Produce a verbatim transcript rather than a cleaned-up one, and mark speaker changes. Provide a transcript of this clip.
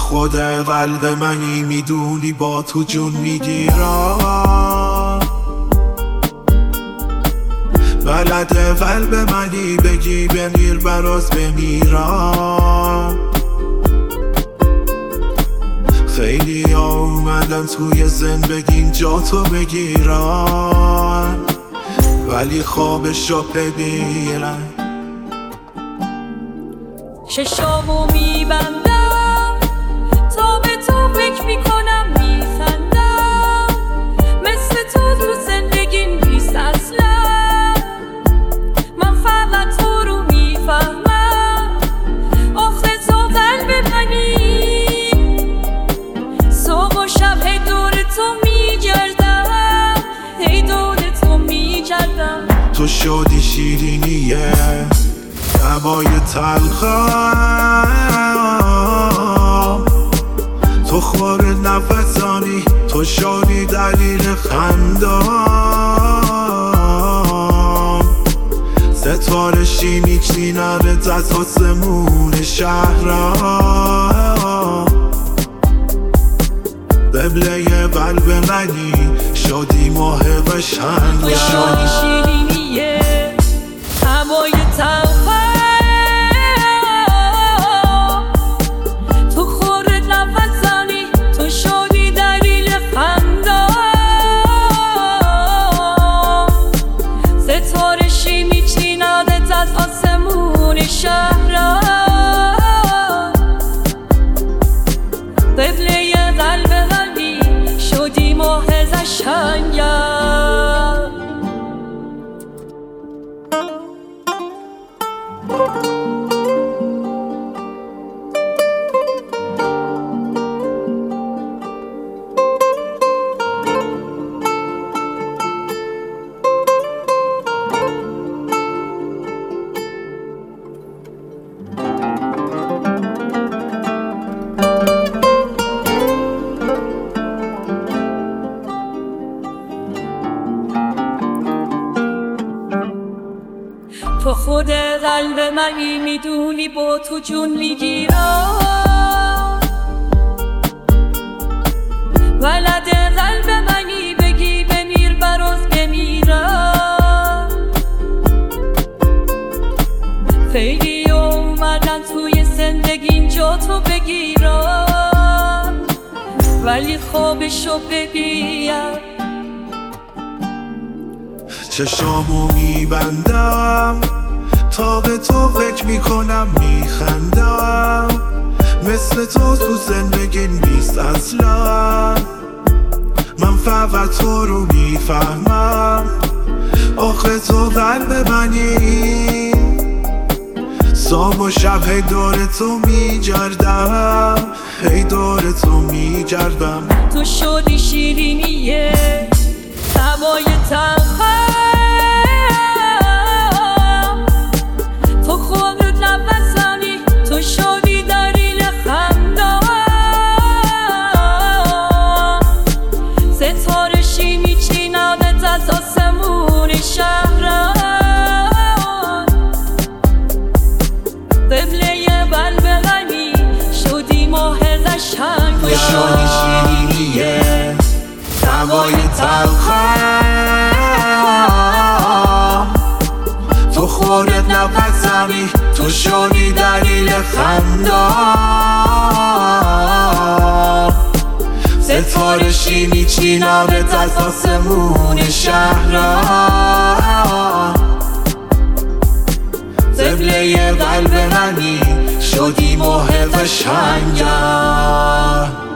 Speaker 1: خود قلب منی، میدونی با تو جون میگیرم. بلد قلب منی، بگی بمیر براز بمیرم. خیلی اومدن توی زندگیم جا تو بگیرن، ولی خوابشو ببینن.
Speaker 2: چشامو میبندم تا به تو فکر میکنم، میخندم مثل تو تو زندگیم نیست اصلا. من فقط تو رو میفهمم، آخه تو قلب منی. صبح و شب هی دور تو میگردم، هی دور تو میگردم.
Speaker 1: تو شدی شیرینیه هوای تلخم، تو خور نفسانی، تو شدی دلیل خندم. ستاره شیمی چینمت از آسمون شهرم. قبله قلب منی، شدی ماه قشنگم.
Speaker 2: تو شدی شیرینیه هوای تلخم، تو خورت نفسانی، تو شدی دلیل خندم. ستاره شیمی چینادت از آسمون شهرم. قبله قلب منی، شدی ماه قشنگم. تو خود قلب منی، میدونی با تو جون میگیرم. ولد قلب منی، بگی بمیر براز بمیرم. خیلی اومدن توی زندگیم جا تو بگیرم، ولی خوابشو ببینم.
Speaker 1: چشامو میبندم تا به تو فکر میکنم، میخندم مثل تو تو زندگی نیست اصلا. من فقط تو رو میفهمم، آخه تو قلب منی. صبح و شب هی دور تو میگردم، هی دور تو میگردم.
Speaker 2: تو شدی شیرینیه هوای تلخم، تو خودت نفسانی، تو شدی دلیل خندم. ستاره شیمی چینمت از آسمون شهرم. قبله قلب منی، شدی ماه قشنگم.
Speaker 1: تو شدی شیرینیه هوای تلخم، تو خورت نفسمی، تو شدی دلیل خندم. ستاره شیمی چینمت از آسمون شهرم. قبله قلب منی، شدی ماه قشنگم.